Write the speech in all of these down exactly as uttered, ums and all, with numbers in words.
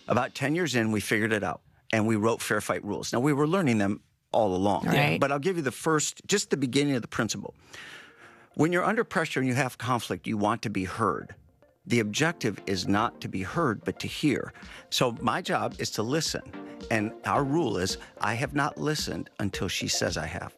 About ten years in, we figured it out, and we wrote Fair Fight Rules. Now, we were learning them all along, Right. but I'll give you the first, just the beginning of the principle. When you're under pressure and you have conflict, you want to be heard. The objective is not to be heard, but to hear. So my job is to listen. And our rule is, I have not listened until she says I have.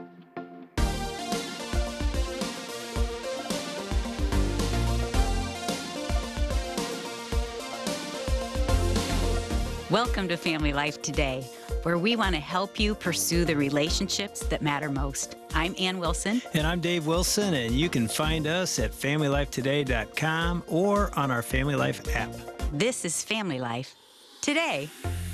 Welcome to Family Life Today, where we want to help you pursue the relationships that matter most. I'm Ann Wilson. And I'm Dave Wilson, and you can find us at family life today dot com or on our Family Life app. This is Family Life Today.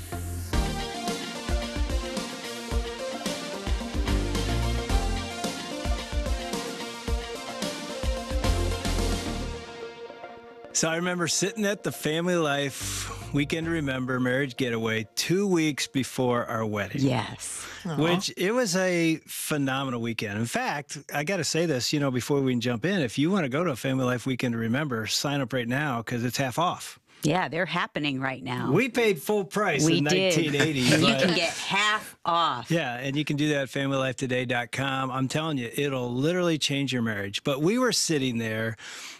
So I remember sitting at the Family Life Weekend to Remember Marriage Getaway two weeks before our wedding. Yes. Which it was a phenomenal weekend. In fact, I got to say this, you know, before we can jump in, if you want to go to a Family Life Weekend to Remember, sign up right now because it's half off. Yeah, they're happening right now. We paid full price we in did. nineteen eighty. You but- can get half off. Yeah, and you can do that at family life today dot com. I'm telling you, it'll literally change your marriage. But we were sitting there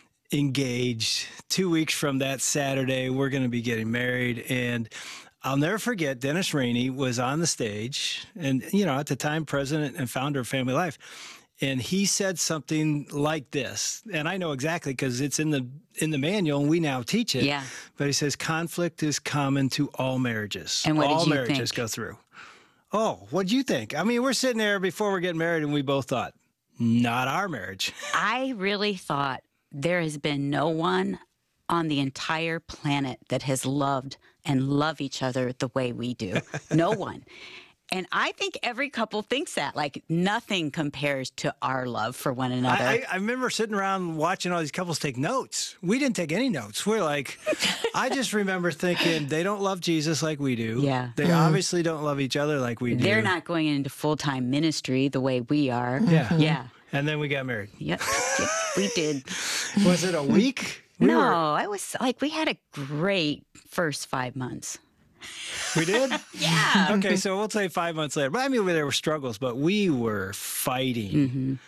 engaged two weeks from that Saturday. We're going to be getting married. And I'll never forget, Dennis Rainey was on the stage. And, you know, at the time, president and founder of Family Life. And he said something like this. And I know exactly because it's in the in the manual and we now teach it. Yeah. But he says, conflict is common to all marriages. And what did all you marriages think? go through. Oh, what'd you think? I mean, we're sitting there before we're getting married and we both thought, not our marriage. I really thought there has been no one on the entire planet that has loved and love each other the way we do. No one. And I think every couple thinks that. Like, nothing compares to our love for one another. I, I, I remember sitting around watching all these couples take notes. We didn't take any notes. We're like, I just remember thinking they don't love Jesus like we do. Yeah. They obviously don't love each other like we do. They're not going into full-time ministry the way we are. Yeah. Yeah. And then we got married. Yep. Yep. We did. Was it a week? We no, were- I was like, we had a great first five months. We did? Yeah. Okay, so we'll say five months later. But I mean, there were struggles, but we were fighting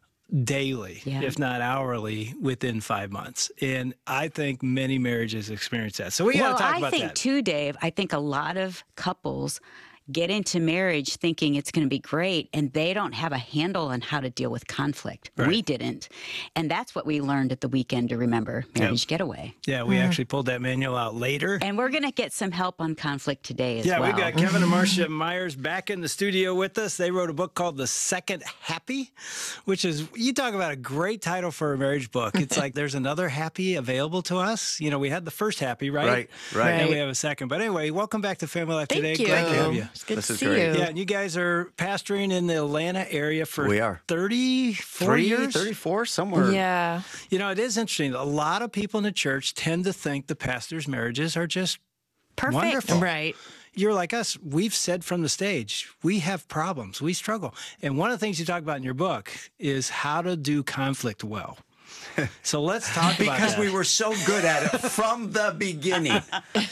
daily, Yeah. if not hourly, within five months. And I think many marriages experience that. So we Well, got to talk I about think that. too, Dave, I think a lot of couples get into marriage thinking it's going to be great, and they don't have a handle on how to deal with conflict. Right. We didn't. And that's what we learned at the Weekend to Remember Marriage Getaway. Yeah, we actually pulled that manual out later. And we're going to get some help on conflict today as Yeah, well. we've got Kevin and Marcia Myers back in the studio with us. They wrote a book called The Second Happy, which is, you talk about a great title for a marriage book. It's like there's another happy available to us. You know, we had the first happy, right? Right, right. And Right. we have a second. But anyway, welcome back to Family Life Thank Today. you. Glad to have you. It's good This to is see great. you. Yeah, and you guys are pastoring in the Atlanta area for We are. thirty-four Three, years? thirty-four, somewhere. Yeah. You know, it is interesting. A lot of people in the church tend to think the pastor's marriages are just Perfect. wonderful. Right. You're like us. We've said from the stage, we have problems. We struggle. And one of the things you talk about in your book is how to do conflict well. So let's talk about Because that. we were so good at it from the beginning.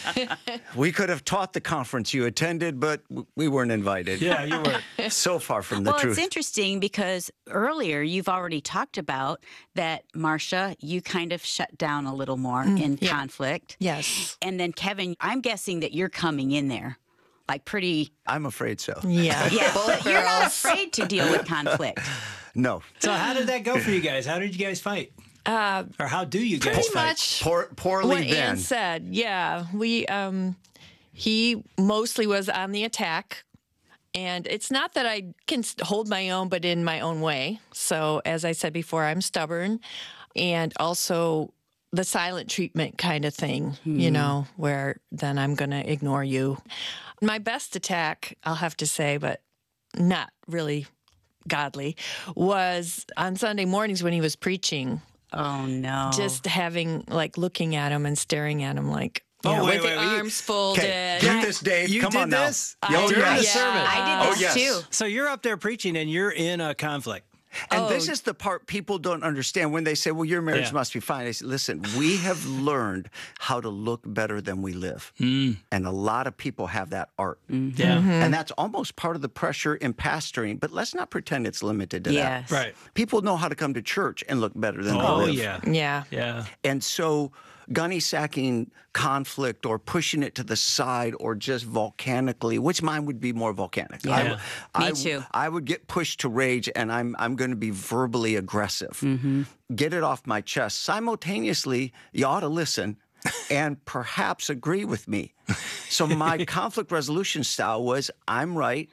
We could have taught the conference you attended, but w- we weren't invited. Yeah, you were. So far from the Well, truth. it's interesting because earlier you've already talked about that, Marcia, you kind of shut down a little more in yeah. conflict. Yes. And then, Kevin, I'm guessing that you're coming in there like pretty, I'm afraid so. Yeah. yeah, Both but you're not girls. afraid to deal with conflict. No. So how did that go for you guys? How did you guys fight? Uh, Or how do you guys pretty fight? much Poor, poorly what then. Ann said. Yeah. We, um, he mostly was on the attack. And it's not that I can s- hold my own, but in my own way. So, as I said before, I'm stubborn. And also the silent treatment kind of thing, you know, where then I'm going to ignore you. My best attack, I'll have to say, but not really godly, was on Sunday mornings when he was preaching. Oh, no. Just having, like, looking at him and staring at him, like, you Oh, know, wait, with wait, the wait, you- arms folded. Okay, get this, Dave. You Come did on now. this? I Oh, did, during the yes. service. I did Oh, this yes. too. So you're up there preaching and you're in a conflict. And Oh. this is the part people don't understand when they say, well, your marriage Yeah. must be fine. I say, listen, we have learned how to look better than we live. Mm. And a lot of people have that art. Yeah. And that's almost part of the pressure in pastoring, but let's not pretend it's limited to Yes. that. Right. People know how to come to church and look better than Oh, they live. yeah. Yeah. Yeah. And so gunny sacking conflict or pushing it to the side or just volcanically, which mine would be more volcanic. Yeah. I, Me I, too. I would get pushed to rage and I'm I'm going to be verbally aggressive. Mm-hmm. Get it off my chest. Simultaneously, you ought to listen and perhaps agree with me. So my conflict resolution style was I'm right.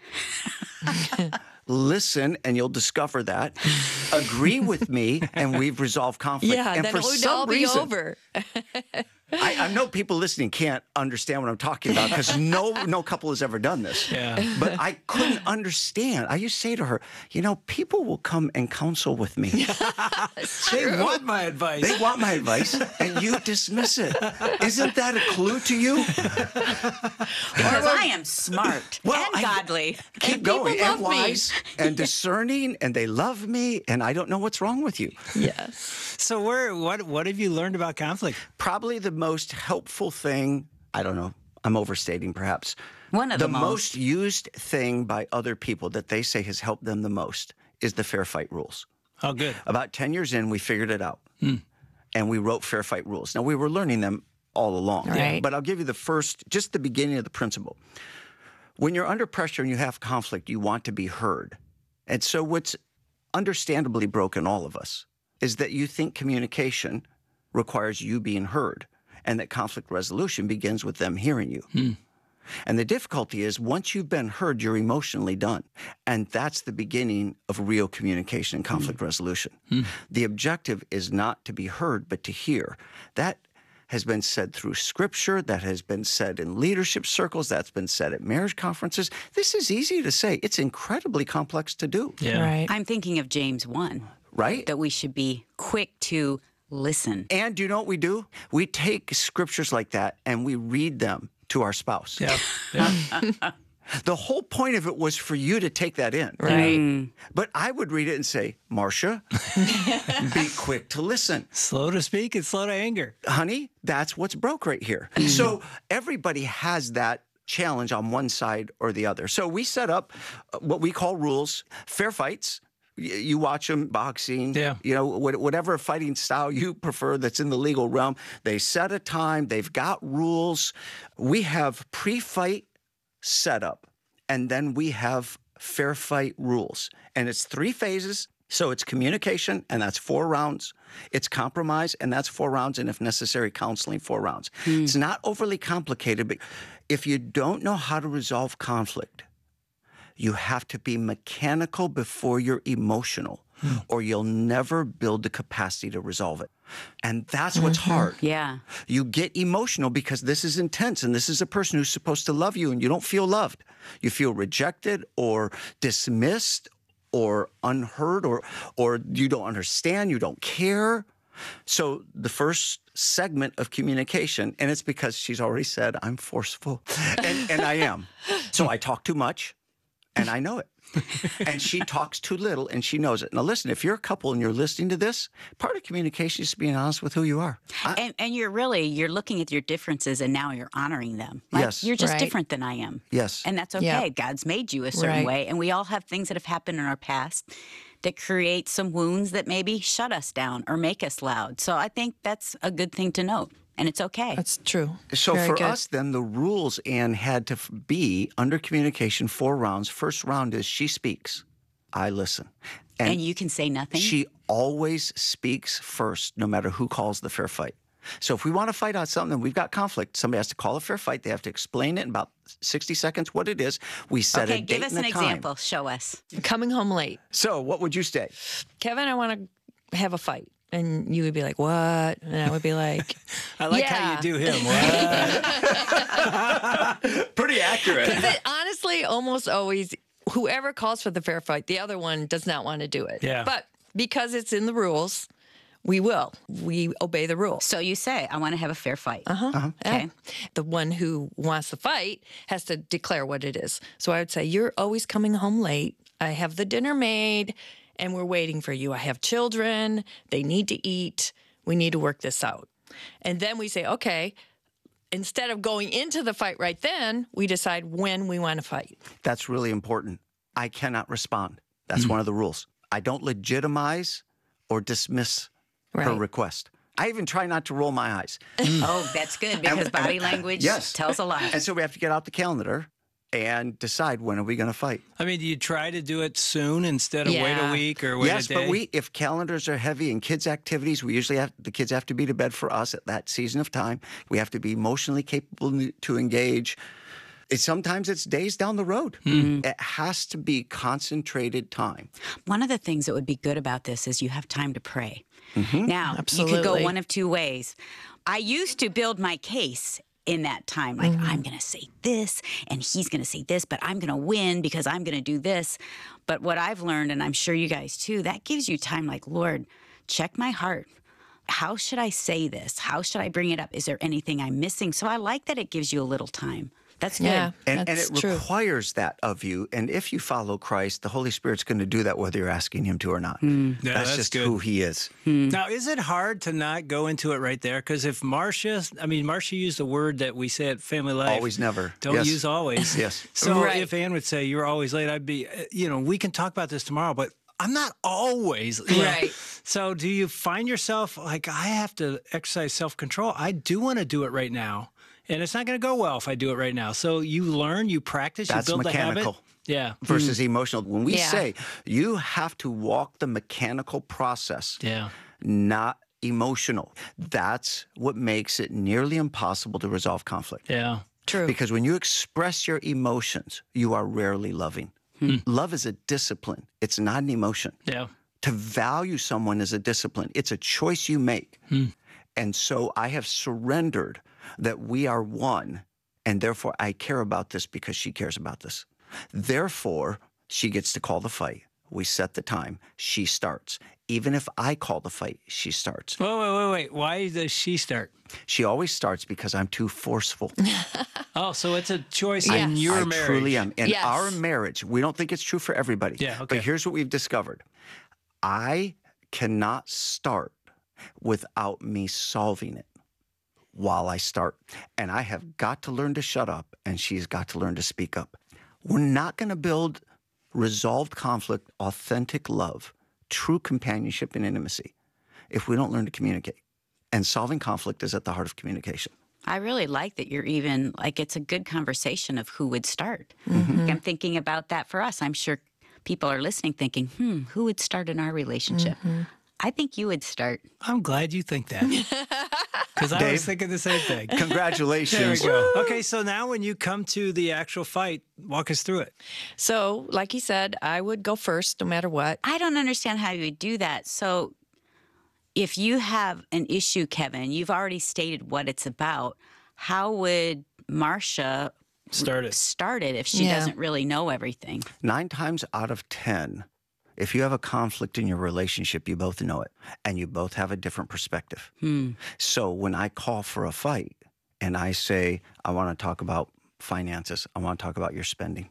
Listen, and you'll discover that. Agree with me, and we've resolved conflict. Yeah, and then for it would some all be reason, over. I, I know people listening can't understand what I'm talking about because no no couple has ever done this. Yeah. But I couldn't understand. I used to say to her, you know, people will come and counsel with me. They want my advice. They want my advice, and you dismiss it. Isn't that a clue to you? Because I am smart Well, and I- godly. Keep And people going. love And me. wise and discerning, and they love me, and I don't know what's wrong with you. Yes. So where what what have you learned about conflict? Probably the most helpful thing, I don't know, I'm overstating perhaps. One of the the most used thing by other people that they say has helped them the most is the fair fight rules. Oh, good. About ten years in, we figured it out. And we wrote fair fight rules. Now, we were learning them all along. Right. But I'll give you the first, just the beginning of the principle. When you're under pressure and you have conflict, you want to be heard. And so what's understandably broken all of us is that you think communication requires you being heard and that conflict resolution begins with them hearing you. And the difficulty is once you've been heard, you're emotionally done. And that's the beginning of real communication and conflict resolution. The objective is not to be heard, but to hear. That has been said through scripture, that has been said in leadership circles, that's been said at marriage conferences. This is easy to say. It's incredibly complex to do, Yeah. Right. I'm thinking of James one, right? that we should be quick to listen. And do you know what we do? We take scriptures like that and we read them to our spouse. Yeah. Yeah. The whole point of it was for you to take that in. Right. But I would read it and say, Marcia, be quick to listen. Slow to speak and slow to anger. Honey, that's what's broke right here. So everybody has that challenge on one side or the other. So we set up uh, what we call rules, fair fights. Y- You watch them, boxing, Yeah. you know, wha- whatever fighting style you prefer that's in the legal realm. They set a time, they've got rules. We have pre-fight setup, and then we have fair fight rules. And it's three phases. So it's communication, and that's four rounds. It's compromise, and that's four rounds. And if necessary, counseling, four rounds. It's not overly complicated, but if you don't know how to resolve conflict, you have to be mechanical before you're emotional, or you'll never build the capacity to resolve it. And that's what's hard. Yeah. You get emotional because this is intense and this is a person who's supposed to love you and you don't feel loved. You feel rejected or dismissed or unheard or or you don't understand, you don't care. So the first segment of communication, and it's because she's already said I'm forceful, and, and I am. So I talk too much and I know it. And she talks too little and she knows it. Now listen, if you're a couple and you're listening to this, part of communication is being honest with who you are. I- And, and you're really, you're looking at your differences and now you're honoring them. Like, Yes. You're just Right. different than I am. Yes. And that's okay. Yeah. God's made you a certain Right. way. And we all have things that have happened in our past that create some wounds that maybe shut us down or make us loud. So I think that's a good thing to note. And it's okay. That's true. So Very for good. us, then, the rules, Ann, had to f- be under communication, four rounds. First round is she speaks, I listen. and you can say nothing. She always speaks first, no matter who calls the fair fight. So if we want to fight out something, we've got conflict. Somebody has to call a fair fight. They have to explain it in about sixty seconds what it is. We set okay, a date give us and an a time. example. Show us. Coming home late. So what would you say? Kevin, I want to have a fight. And you would be like, what? And I would be like, I like Yeah. how you do him. What? Pretty accurate. But honestly, almost always, whoever calls for the fair fight, the other one does not want to do it. Yeah. But because it's in the rules, we will. We obey the rules. So you say, I want to have a fair fight. Uh-huh. Okay. The one who wants the fight has to declare what it is. So I would say, you're always coming home late. I have the dinner made. and we're waiting for you. I have children. They need to eat. We need to work this out. And then we say, okay, instead of going into the fight right then, we decide when we want to fight. That's really important. I cannot respond. That's one of the rules. I don't legitimize or dismiss her Right. request. I even try not to roll my eyes. Oh, that's good because And- body and- language yes. tells a lot. And so we have to get out the calendar and decide when are we going to fight. I mean, do you try to do it soon instead of wait Yeah. a week or wait Yes, a day? but we if calendars are heavy and kids' activities, we usually have the kids have to be to bed for us at that season of time. We have to be emotionally capable to engage. It, sometimes it's days down the road. It has to be concentrated time. One of the things that would be good about this is you have time to pray. Mm-hmm. Now, you could go Absolutely. one of two ways. I used to build my case in that time. Like, I'm going to say this, and he's going to say this, but I'm going to win because I'm going to do this. But what I've learned, and I'm sure you guys too, that gives you time like, Lord, check my heart. How should I say this? How should I bring it up? Is there anything I'm missing? So I like that it gives you a little time. That's good. Yeah, And, and that's it true. requires that of you. And if you follow Christ, the Holy Spirit's going to do that whether you're asking him to or not. Yeah, that's, that's just good. who he is. Now, is it hard to not go into it right there? Because if Marcia, I mean, Marcia used the word that we say at Family Life. Always, never. Don't Yes. use always. Yes. So Right. if Ann would say, you're always late, I'd be, uh, you know, we can talk about this tomorrow, but I'm not always. you know. Right. So do you find yourself like, I have to exercise self-control. I do want to do it right now. And it's not going to go well if I do it right now. So you learn, you practice, That's you build the mechanical. habit. Yeah. Versus emotional. When we Yeah. say you have to walk the mechanical process, Yeah. not emotional, that's what makes it nearly impossible to resolve conflict. Yeah. True. Because when you express your emotions, you are rarely loving. Love is a discipline, it's not an emotion. Yeah. To value someone is a discipline, it's a choice you make. And so I have surrendered that we are one, and therefore I care about this because she cares about this. Therefore, she gets to call the fight. We set the time. She starts. Even if I call the fight, she starts. Wait, wait, wait, wait. Why does she start? She always starts because I'm too forceful. Oh, so it's a choice Yes. in your I marriage. truly am. In Yes. our marriage, we don't think it's true for everybody. Yeah, okay. But here's what we've discovered. I cannot start without me solving it while I start. And I have got to learn to shut up, and she's got to learn to speak up. We're not going to build resolved conflict, authentic love, true companionship and intimacy if we don't learn to communicate. And solving conflict is at the heart of communication. I really like that you're even like it's a good conversation of who would start. I'm thinking about that for us. I'm sure people are listening thinking, hmm, who would start in our relationship? I think you would start. I'm glad you think that. Because I Dave? was thinking the same thing. There we Congratulations. go. Okay, so now when you come to the actual fight, walk us through it. So, like he said, I would go first no matter what. I don't understand how you would do that. So if you have an issue, Kevin, you've already stated what it's about. How would Marcia Start it. start it if she Yeah. doesn't really know everything? Nine times out of ten, if you have a conflict in your relationship, you both know it, and you both have a different perspective. So when I call for a fight and I say, I want to talk about finances, I want to talk about your spending.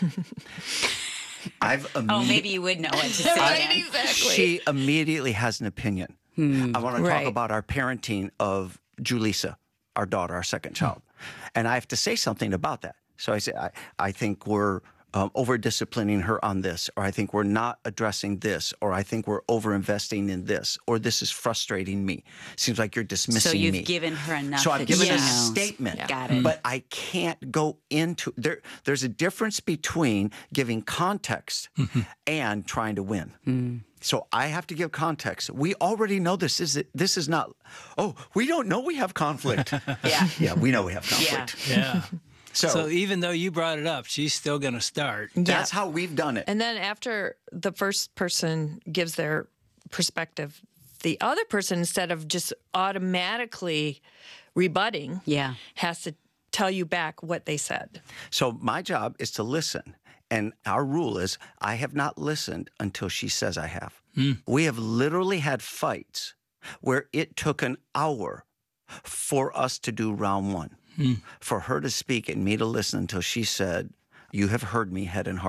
I've Oh, imme- maybe you would know what to say Right, then. exactly. She immediately has an opinion. I want to Right. talk about our parenting of Julissa, our daughter, our second child. And I have to say something about that. So I say, I, I think we're um, over disciplining her on this, or I think we're not addressing this, or I think we're over investing in this, or this is frustrating me. Seems like you're dismissing So you've me. given her enough. So I've that given she a knows. statement, Got it. but I can't go into there. There's a difference between giving context and trying to win. So I have to give context. We already know this is this is not. Oh, we don't know we have conflict. Yeah. Yeah, we know we have conflict. Yeah. So, So even though you brought it up, she's still going to start. that's how we've done it. And then after the first person gives their perspective, the other person, instead of just automatically rebutting, Yeah. has to tell you back what they said. So my job is to listen. And our rule is I have not listened until she says I have. We have literally had fights where it took an hour for us to do round one, for her to speak and me to listen until she said, you have heard me head and heart.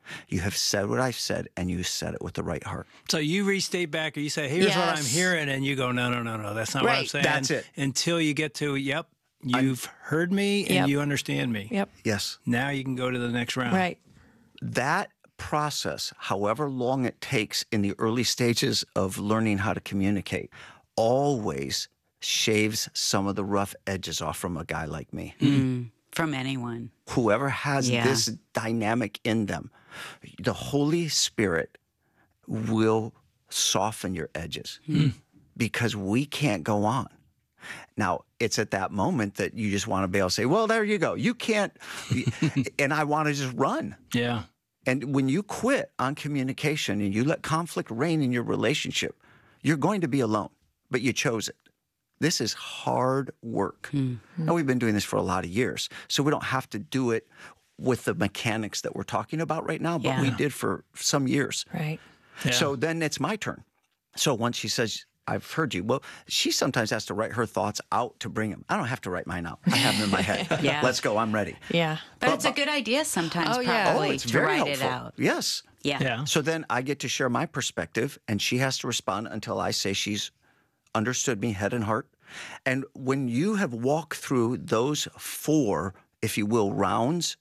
You have said what I've said, and you said it with the right heart. So you restate back, or you say, here's what I'm Yes. hearing, and you go, no, no, no, no, that's not what I'm Right. saying. That's it. Until you get to, yep, you've heard me and Yep. you understand me. Yep. Yes. Now you can go to the next round. Right. That process, however long it takes in the early stages of learning how to communicate, always shaves some of the rough edges off from a guy like me. Mm, from anyone. Whoever has Yeah. this dynamic in them, the Holy Spirit will soften your edges because we can't go on. Now, it's at that moment that you just want to be able to say, well, there you go. You can't. And I want to just run. Yeah. And when you quit on communication and you let conflict reign in your relationship, you're going to be alone, but you chose it. This is hard work. Mm-hmm. Now, we've been doing this for a lot of years, so we don't have to do it with the mechanics that we're talking about right now, but Yeah. we did for some years. Right. Yeah. So then it's my turn. So once she says, I've heard you, well, she sometimes has to write her thoughts out to bring them. I don't have to write mine out. I have them in my head. Yeah. Let's go. I'm ready. Yeah. But, it's a good idea sometimes, Oh, yeah. probably, Oh, it's to very write helpful. it out. Yes. Yeah. Yeah. So then I get to share my perspective, and she has to respond until I say she's understood me head and heart. And when you have walked through those four, if you will, rounds,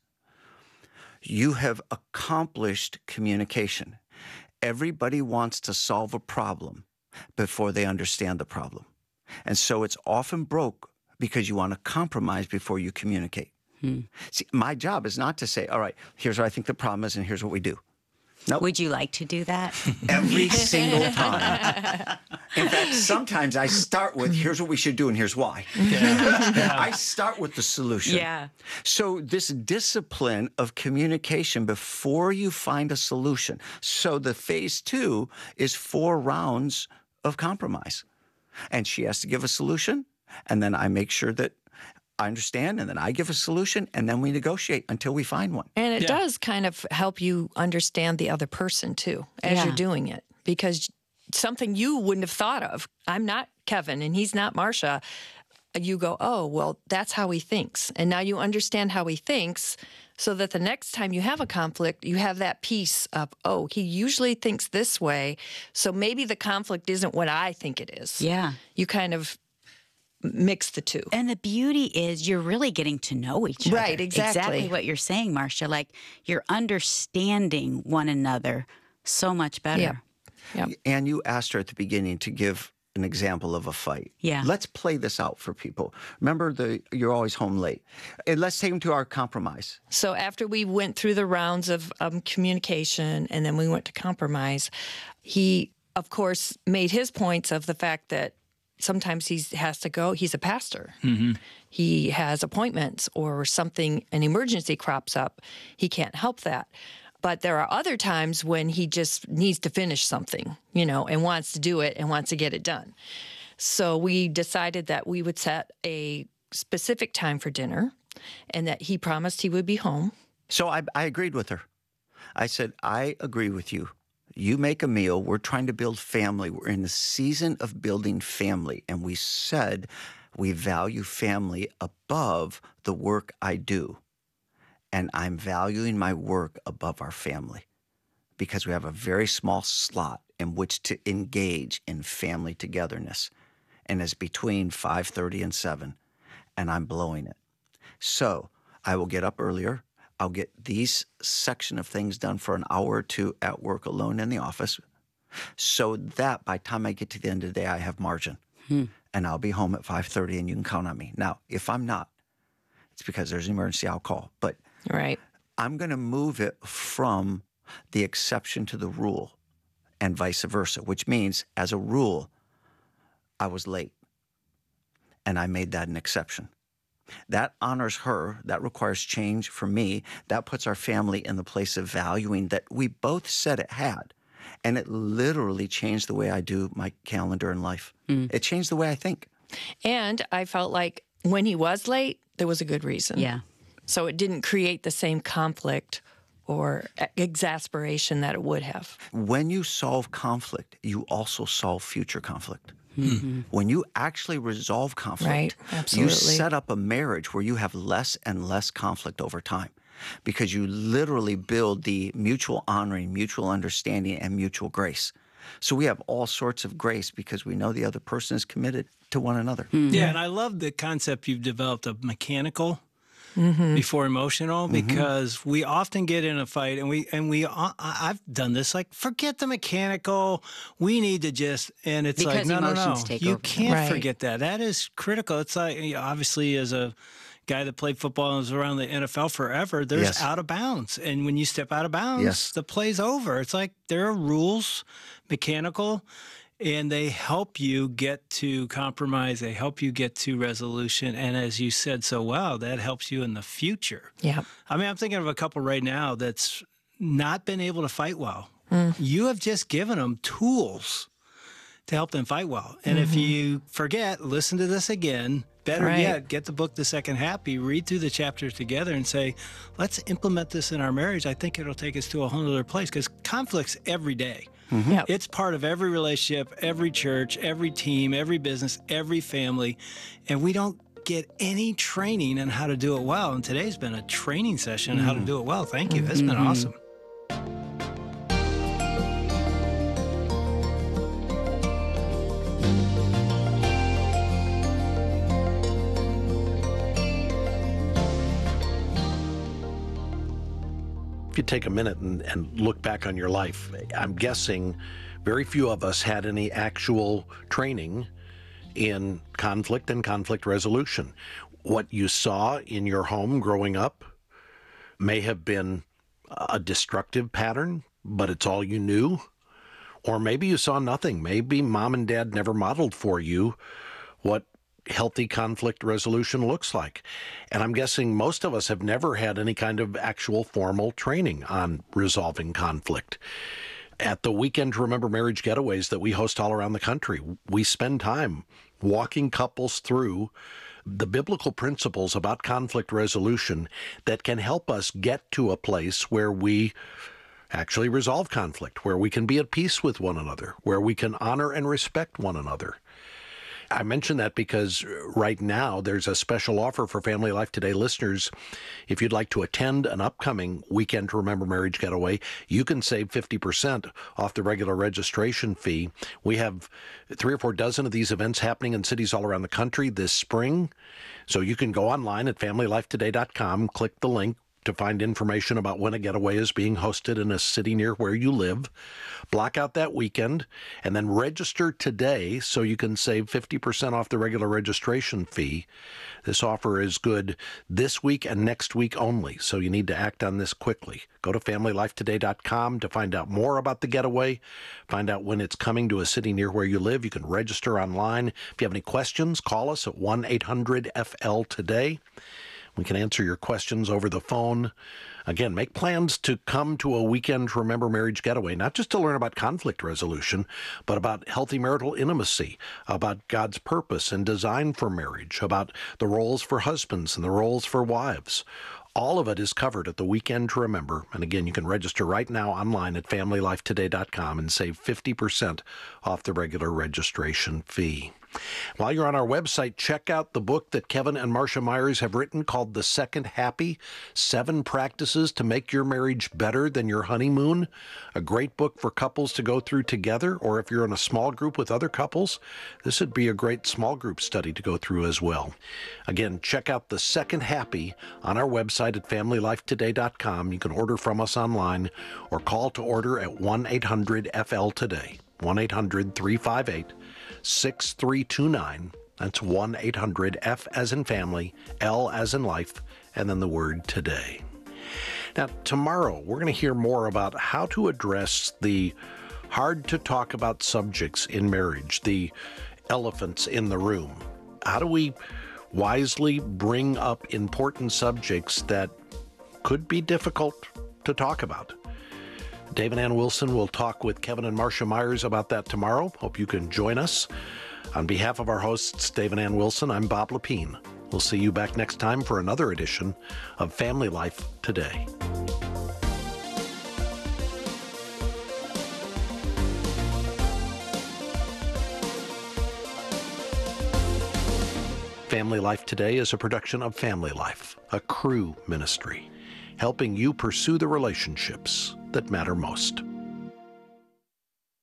you have accomplished communication. Everybody wants to solve a problem before they understand the problem. And so it's often broke because you want to compromise before you communicate. Hmm. See, my job is not to say, all right, here's what I think the problem is, and here's what we do. Nope. Would you like to do that? Every single time. In fact, sometimes I start with, here's what we should do and here's why. I start with the solution. Yeah. So this discipline of communication before you find a solution. So the phase two is four rounds of compromise. And she has to give a solution, and then I make sure that I understand, and then I give a solution, and then we negotiate until we find one. And it Yeah. does kind of help you understand the other person too as Yeah. you're doing it, because something you wouldn't have thought of. I'm not Kevin and he's not Marcia. You go, oh, well, that's how he thinks. And now you understand how he thinks, so that the next time you have a conflict, you have that piece of, oh, he usually thinks this way. So maybe the conflict isn't what I think it is. Yeah. You kind of mix the two. And the beauty is you're really getting to know each other. Right, exactly. Exactly what you're saying, Marcia. Like you're understanding one another so much better. Yep. Yep. And you asked her at the beginning to give an example of a fight. Yeah. Let's play this out for people. Remember, the you're always home late. And let's take them to our compromise. So after we went through the rounds of um, communication and then we went to compromise, he, of course, made his points of the fact that sometimes he has to go. He's a pastor. He has appointments or something, an emergency crops up. He can't help that. But there are other times when he just needs to finish something, you know, and wants to do it and wants to get it done. So we decided that we would set a specific time for dinner and that he promised he would be home. So I, I agreed with her. I said, I agree with you. You make a meal. We're trying to build family. We're in the season of building family. And we said we value family above the work I do. And I'm valuing my work above our family because we have a very small slot in which to engage in family togetherness. And it's between five thirty and seven, and I'm blowing it. So I will get up earlier. I'll get these section of things done for an hour or two at work alone in the office so that by the time I get to the end of the day, I have margin. Hmm. And I'll be home at five thirty and you can count on me. Now, if I'm not, it's because there's an emergency, I'll call. But Right. I'm going to move it from the exception to the rule and vice versa, which means as a rule, I was late and I made that an exception. That honors her. That requires change for me. That puts our family in the place of valuing that we both said it had. And it literally changed the way I do my calendar in life. It changed the way I think. And I felt like when he was late, there was a good reason. Yeah. So it didn't create the same conflict or exasperation that it would have. When you solve conflict, you also solve future conflict. Mm-hmm. When you actually resolve conflict, Right, you absolutely. set up a marriage where you have less and less conflict over time. because you literally build the mutual honoring, mutual understanding, and mutual grace. So we have all sorts of grace because we know the other person is committed to one another. Mm-hmm. Yeah, and I love the concept you've developed of mechanical mm-hmm. before emotional, because mm-hmm. we often get in a fight, and we and we uh, I've done this. Like, forget the mechanical. We need to just and it's because like no, no, no. Take you over. can't Right. forget that. That is critical. It's like, obviously, as a guy that played football and was around the N F L forever, there's Yes. out of bounds. And when you step out of bounds, Yes. the play's over. It's like there are rules, mechanical, and they help you get to compromise. They help you get to resolution. And as you said so well, that helps you in the future. Yeah. I mean, I'm thinking of a couple right now that's not been able to fight well. Mm. You have just given them tools to help them fight well. And mm-hmm. if you forget, listen to this again. Better right. yet, get the book, The Second Happy, read through the chapters together and say, let's implement this in our marriage. I think it'll take us to a whole other place, because conflict's every day. Mm-hmm. Yep. It's part of every relationship, every church, every team, every business, every family. And we don't get any training on how to do it well. And today's been a training session on mm-hmm. how to do it well. Thank you. That's mm-hmm. been awesome. If you take a minute and, and look back on your life, I'm guessing very few of us had any actual training in conflict and conflict resolution. What you saw in your home growing up may have been a destructive pattern, but it's all you knew. Or maybe you saw nothing. Maybe mom and dad never modeled for you what healthy conflict resolution looks like. And I'm guessing most of us have never had any kind of actual formal training on resolving conflict. At the Weekend to Remember Marriage getaways that we host all around the country, we spend time walking couples through the biblical principles about conflict resolution that can help us get to a place where we actually resolve conflict, where we can be at peace with one another, where we can honor and respect one another. I mention that because right now there's a special offer for Family Life Today listeners. If you'd like to attend an upcoming Weekend to Remember Marriage getaway, you can save fifty percent off the regular registration fee. We have three or four dozen of these events happening in cities all around the country this spring. So you can go online at family life today dot com, click the link to find information about when a getaway is being hosted in a city near where you live. Block out that weekend and then register today so you can save fifty percent off the regular registration fee. This offer is good this week and next week only, so you need to act on this quickly. Go to family life today dot com to find out more about the getaway, find out when it's coming to a city near where you live. You can register online. If you have any questions, call us at one eight hundred F L today. We can answer your questions over the phone. Again, make plans to come to a Weekend to Remember Marriage getaway, not just to learn about conflict resolution, but about healthy marital intimacy, about God's purpose and design for marriage, about the roles for husbands and the roles for wives. All of it is covered at the Weekend to Remember. And again, you can register right now online at family life today dot com and save fifty percent off the regular registration fee. While you're on our website, check out the book that Kevin and Marcia Myers have written called The Second Happy, Seven Practices to Make Your Marriage Better Than Your Honeymoon. A great book for couples to go through together, or if you're in a small group with other couples, this would be a great small group study to go through as well. Again, check out The Second Happy on our website at family life today dot com. You can order from us online or call to order at one eight hundred F L today, one eight hundred three five eight six three two nine. That's one eight hundred F as in family, L as in life, and then the word today. Now, tomorrow, we're going to hear more about how to address the hard to talk about subjects in marriage, the elephants in the room. How do we wisely bring up important subjects that could be difficult to talk about? Dave and Ann Wilson will talk with Kevin and Marcia Myers about that tomorrow. Hope you can join us. On behalf of our hosts, Dave and Ann Wilson, I'm Bob Lepine. We'll see you back next time for another edition of Family Life Today. Family Life Today is a production of Family Life, a Cru ministry. helping you pursue the relationships that matter most.